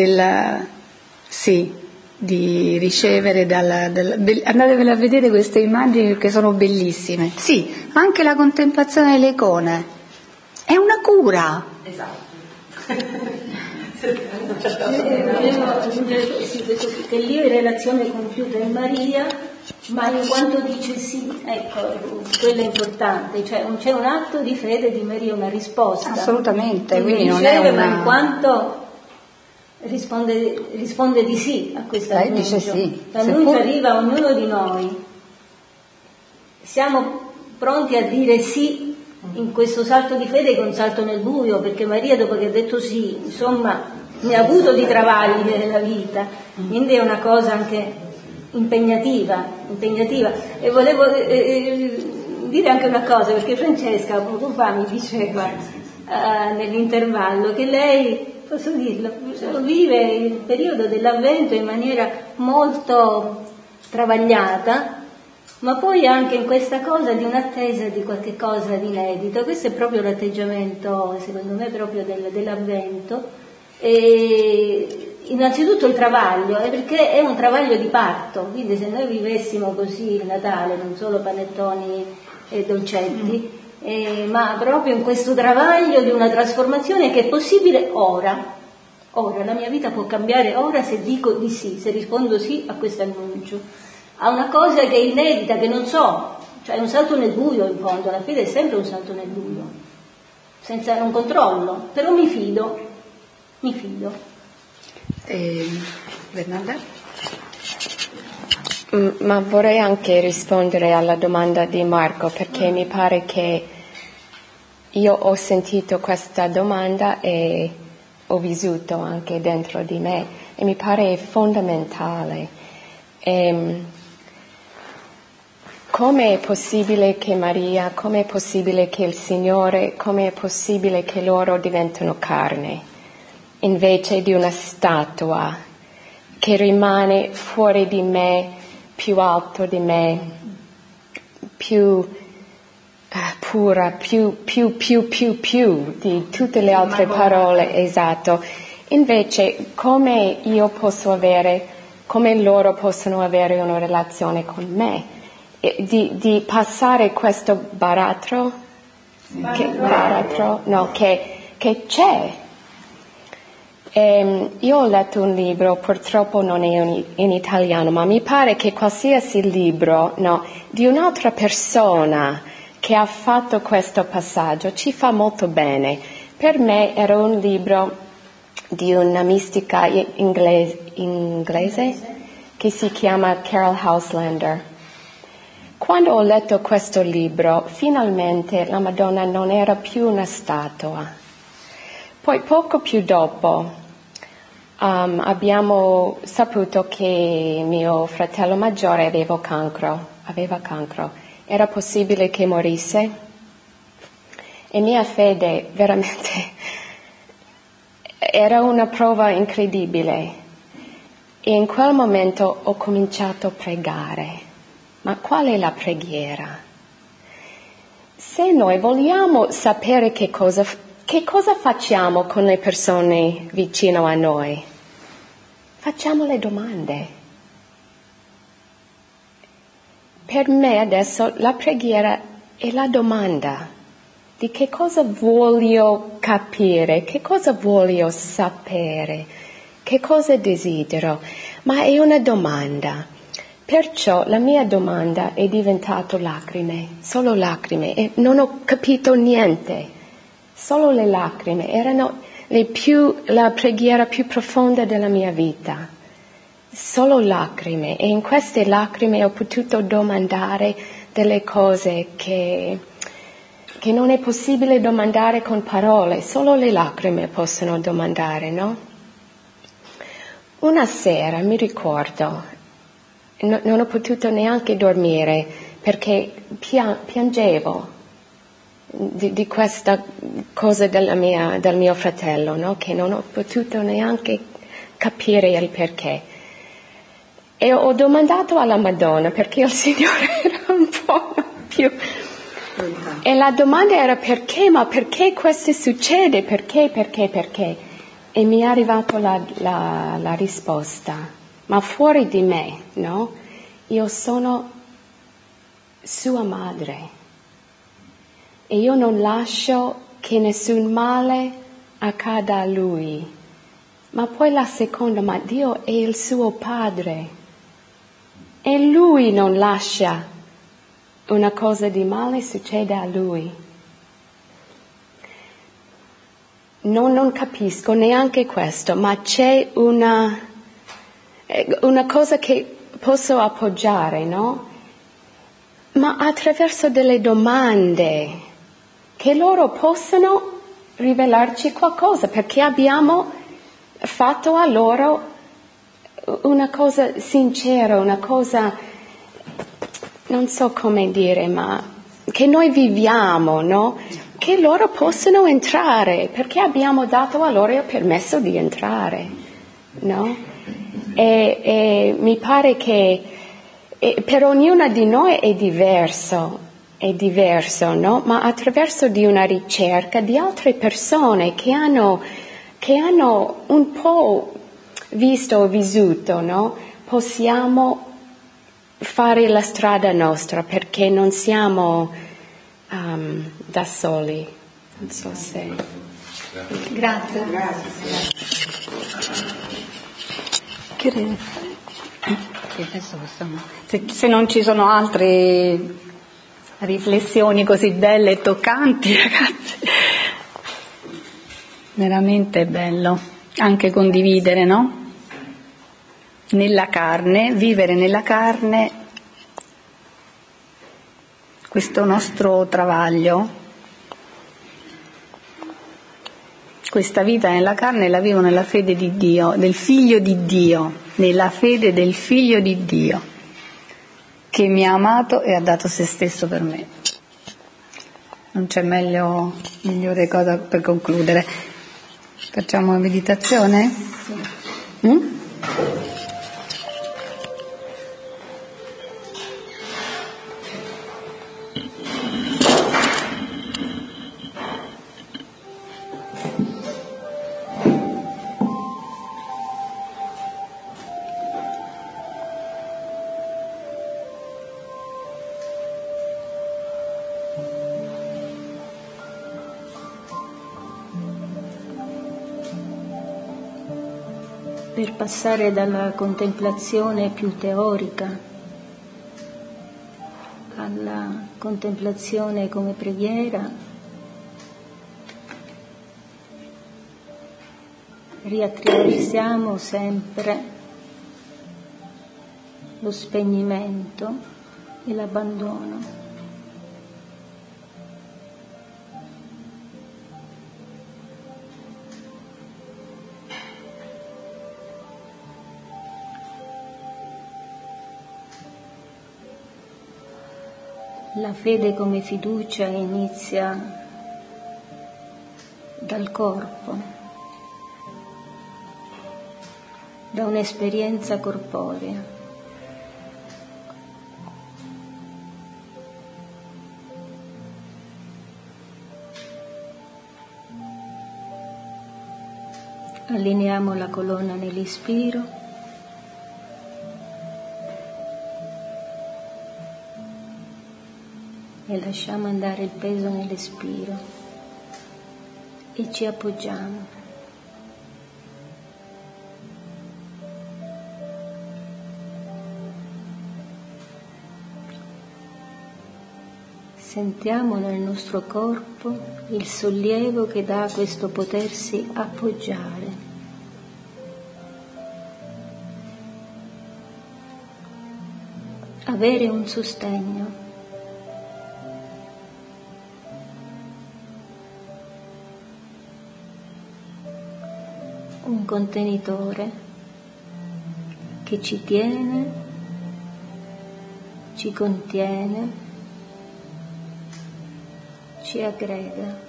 di ricevere andatevela a vedere queste immagini perché sono bellissime. Sì, anche la contemplazione delle icone è una cura. Esatto. Volevo aggiungere che l'io in relazione compiuta in Maria, ma in quanto dice sì, ecco, quello è importante, cioè c'è un atto di fede di Maria, una risposta. Assolutamente, quindi non riceve, è ma in quanto risponde di sì a questo annuncio. Dice sì. L'annuncio arriva a ognuno di noi. Siamo pronti a dire sì in questo salto di fede, che è un salto nel buio, perché Maria, dopo che ha detto sì, insomma, ne ha avuto di travagli nella vita, quindi è una cosa anche impegnativa. E volevo dire anche una cosa, perché Francesca poco fa mi diceva nell'intervallo che lei, posso dirlo, vive il periodo dell'Avvento in maniera molto travagliata, ma poi anche in questa cosa di un'attesa di qualche cosa di inedito. Questo è proprio l'atteggiamento, secondo me, proprio dell'Avvento. E innanzitutto il travaglio, perché è un travaglio di parto, quindi se noi vivessimo così il Natale, non solo panettoni e dolcetti, ma proprio in questo travaglio di una trasformazione che è possibile ora. La mia vita può cambiare ora se dico di sì, se rispondo sì a questo annuncio, a una cosa che è inedita, che non so, cioè è un salto nel buio in fondo, la fede è sempre un salto nel buio, senza un controllo, però mi fido. Bernarda? Ma vorrei anche rispondere alla domanda di Marco, perché mi pare che io ho sentito questa domanda e ho vissuto anche dentro di me, e mi pare fondamentale. Come è possibile che Maria, come è possibile che il Signore, come è possibile che loro diventano carne, invece di una statua che rimane fuori di me, più alto di me, più pura, più di tutte le altre parole, esatto. Invece come io posso avere, come loro possono avere una relazione con me? Di passare questo baratro che c'è. Io ho letto un libro, purtroppo non è in italiano, ma mi pare che qualsiasi libro di un'altra persona che ha fatto questo passaggio ci fa molto bene. Per me era un libro di una mistica inglese che si chiama Carol Houselander. Quando ho letto questo libro, finalmente la Madonna non era più una statua. Poi poco più dopo abbiamo saputo che mio fratello maggiore aveva cancro. Era possibile che morisse? E mia fede veramente era una prova incredibile. E in quel momento ho cominciato a pregare. Ma qual è la preghiera? Se noi vogliamo sapere che cosa facciamo con le persone vicino a noi, facciamo le domande. Per me adesso la preghiera è la domanda di che cosa voglio capire, che cosa voglio sapere, che cosa desidero, ma è una domanda. Perciò la mia domanda è diventata lacrime, solo lacrime, e non ho capito niente, solo le lacrime, erano la preghiera più profonda della mia vita, solo lacrime, e in queste lacrime ho potuto domandare delle cose che non è possibile domandare con parole, solo le lacrime possono domandare, no? Una sera mi ricordo, non ho potuto neanche dormire perché piangevo di questa cosa del mio fratello, no? Che non ho potuto neanche capire il perché. E ho domandato alla Madonna, perché il Signore era un po' più... E la domanda era perché, ma perché questo succede? Perché? E mi è arrivata la risposta. Ma fuori di me, no? Io sono sua madre e io non lascio che nessun male accada a lui. Ma poi la seconda, ma Dio è il suo padre e lui non lascia una cosa di male succeda a lui. non capisco neanche questo, ma c'è una cosa che posso appoggiare, no? Ma attraverso delle domande che loro possano rivelarci qualcosa, perché abbiamo fatto a loro una cosa sincera, una cosa, non so come dire, ma che noi viviamo, no? Che loro possano entrare, perché abbiamo dato a loro il permesso di entrare, no? E mi pare che per ognuna di noi è diverso, no? Ma attraverso di una ricerca di altre persone che hanno un po' visto o vissuto, no? Possiamo fare la strada nostra, perché non siamo da soli. Non so se... Grazie. Se non ci sono altre riflessioni così belle e toccanti, ragazzi, veramente è bello anche condividere, no? Nella carne, vivere nella carne questo nostro travaglio, questa vita nella carne la vivo nella fede di Dio, del Figlio di Dio, nella fede del Figlio di Dio, che mi ha amato e ha dato se stesso per me. Non c'è migliore cosa per concludere. Facciamo una meditazione? Sì. Per passare dalla contemplazione più teorica alla contemplazione come preghiera, riattraversiamo sempre lo spegnimento e l'abbandono. La fede come fiducia inizia dal corpo, da un'esperienza corporea. Allineiamo la colonna nell'ispiro e lasciamo andare il peso nell'espiro e ci appoggiamo. Sentiamo nel nostro corpo il sollievo che dà questo potersi appoggiare. Avere un sostegno. Un contenitore che ci tiene, ci contiene, ci aggrega.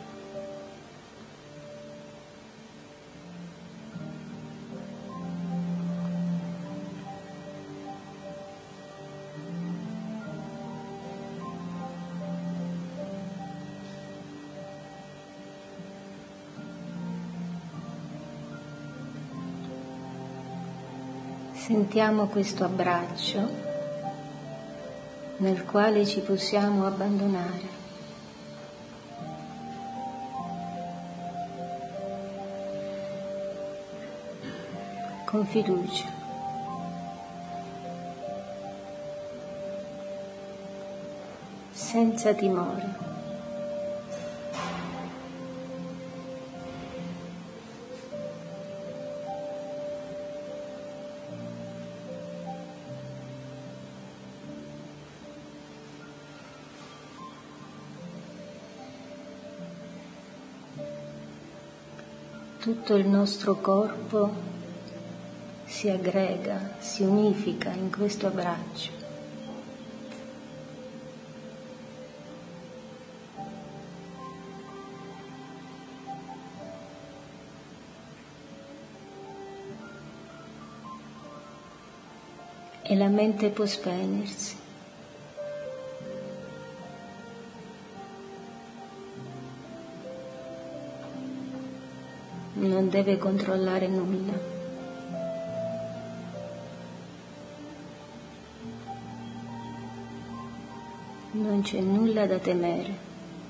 Sentiamo questo abbraccio nel quale ci possiamo abbandonare. Con fiducia. Senza timore. tutto il nostro corpo si aggrega, si unifica in questo abbraccio. E la mente può spegnersi. Non deve controllare nulla. Non c'è nulla da temere.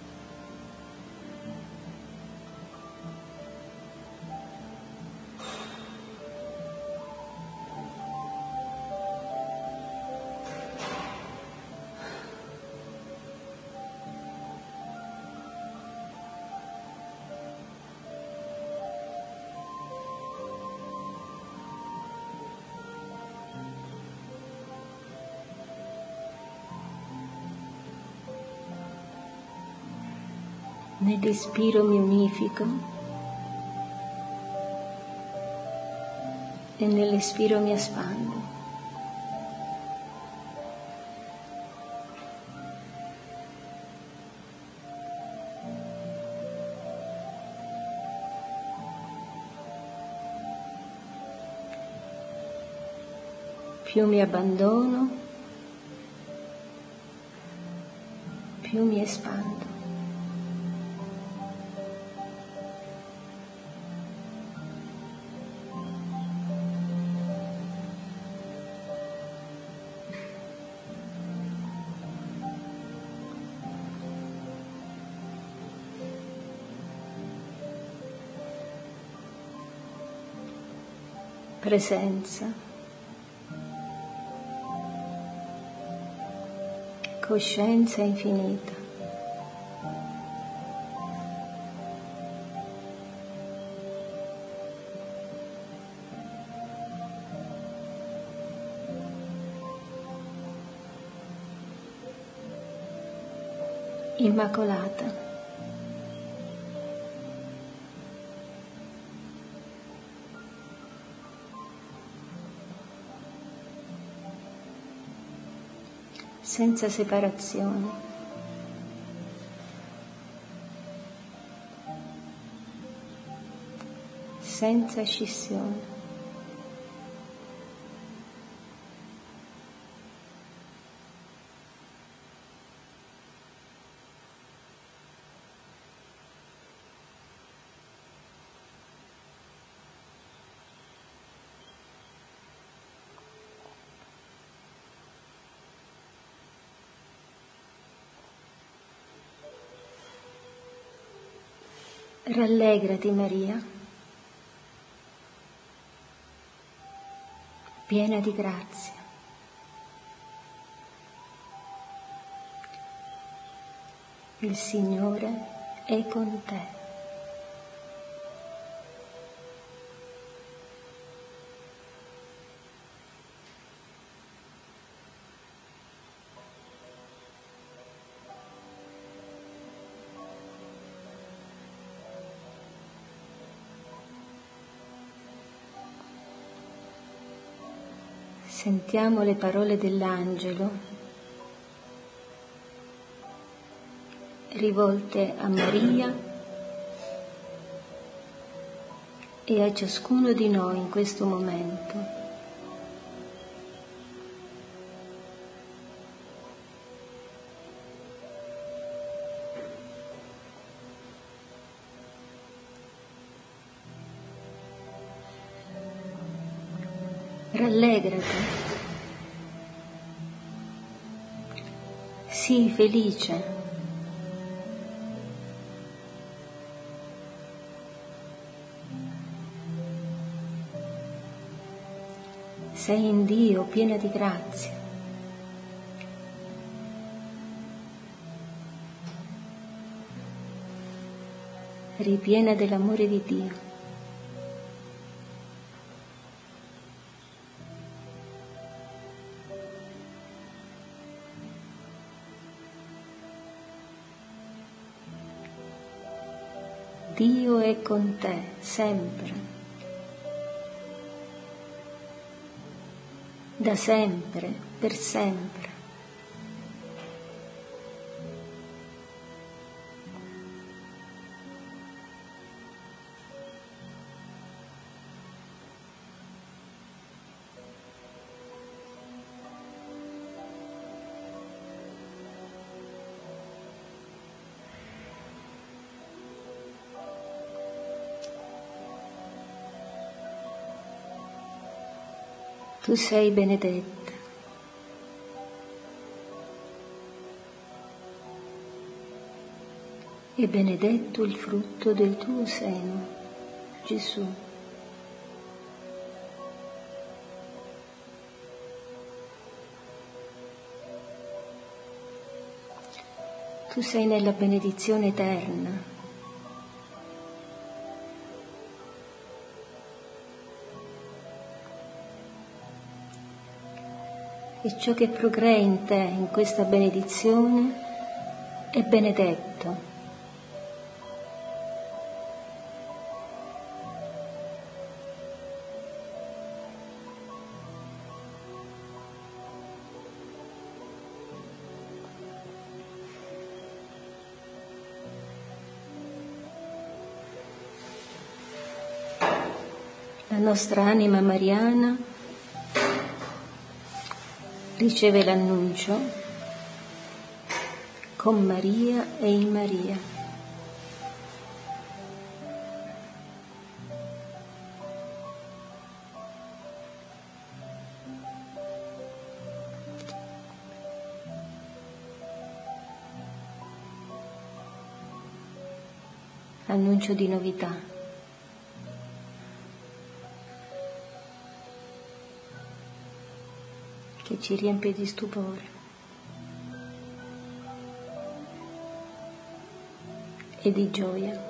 Nel respiro mi unifico e nell'espiro mi espando. Più mi abbandono, più mi espando. Presenza, coscienza infinita. Immacolata. Senza separazione. Senza scissione. Rallegrati, Maria, piena di grazia. Il Signore è con te. Sentiamo le parole dell'angelo rivolte a Maria e a ciascuno di noi in questo momento. Rallegrati, sii felice, sei in Dio piena di grazia. Ripiena dell'amore di Dio. Dio è con te, sempre, da sempre, per sempre. Tu sei benedetta. E benedetto il frutto del tuo seno, Gesù. Tu sei nella benedizione eterna. E ciò che procrea in te, in questa benedizione, è benedetto. La nostra anima mariana riceve l'annuncio con Maria e in Maria. Annuncio di novità. Che ci riempie di stupore e di gioia.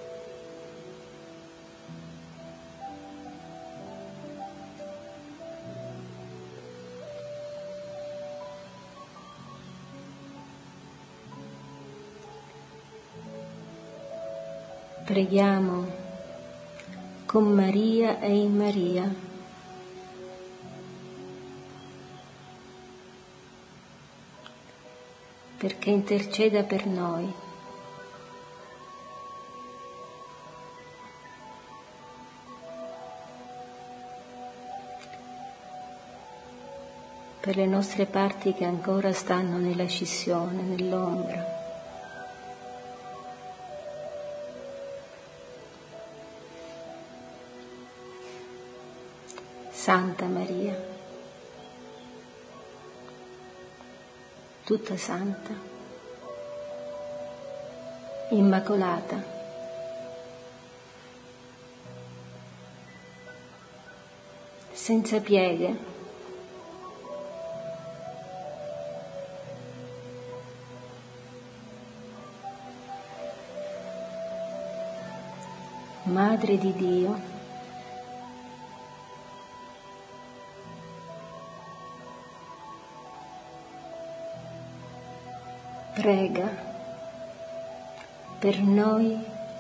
Preghiamo con Maria e in Maria. Perché interceda per noi. Per le nostre parti che ancora stanno nella scissione, nell'ombra. Santa Maria, tutta santa, immacolata, senza pieghe, Madre di Dio, prega per noi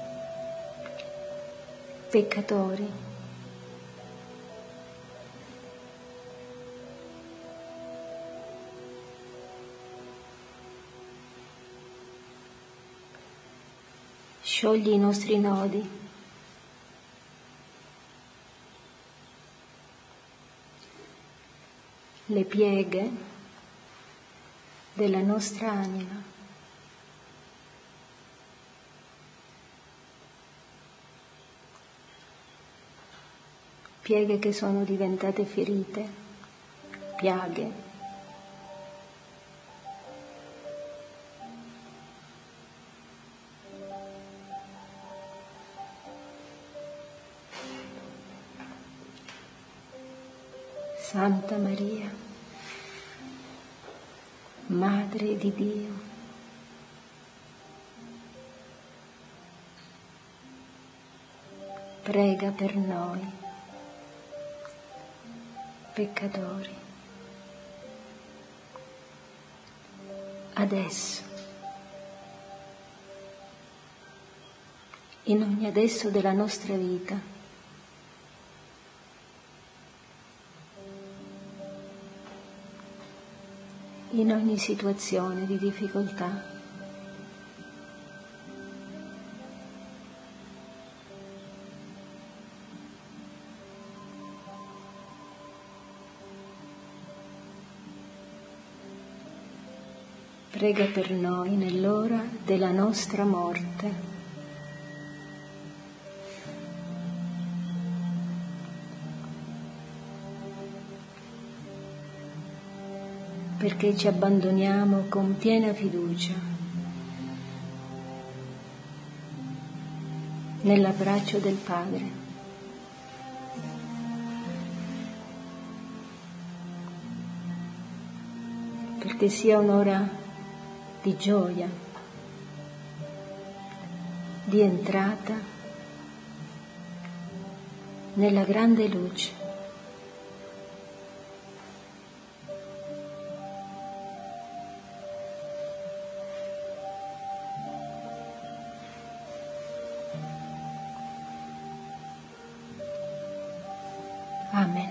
peccatori. Sciogli i nostri nodi. Le pieghe della nostra anima. Pieghe che sono diventate ferite, piaghe. Santa Maria, Madre di Dio, prega per noi peccatori, adesso in ogni adesso della nostra vita. In ogni situazione di difficoltà. Prega per noi nell'ora della nostra morte. Perché ci abbandoniamo con piena fiducia nell'abbraccio del Padre. Perché sia un'ora di gioia, di entrata nella grande luce. Amen.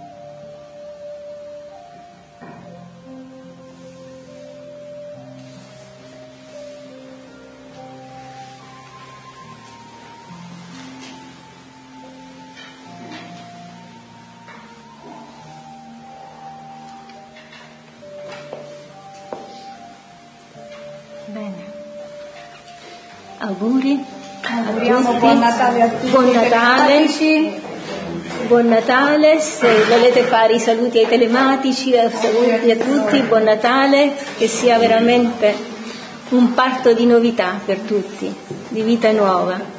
Bene. Auguri. Auguriamo buon Natale a tutti. Buon Natale. Buon Natale, se volete fare i saluti ai telematici, saluti a tutti, buon Natale, che sia veramente un parto di novità per tutti, di vita nuova.